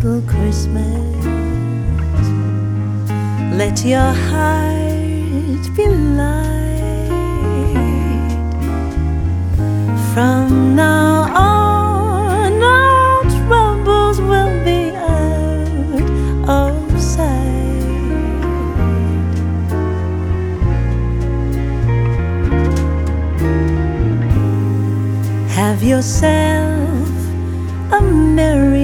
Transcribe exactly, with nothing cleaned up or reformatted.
little Christmas. Let your heart be light. From now on, all troubles will be out of sight. Have yourself a merry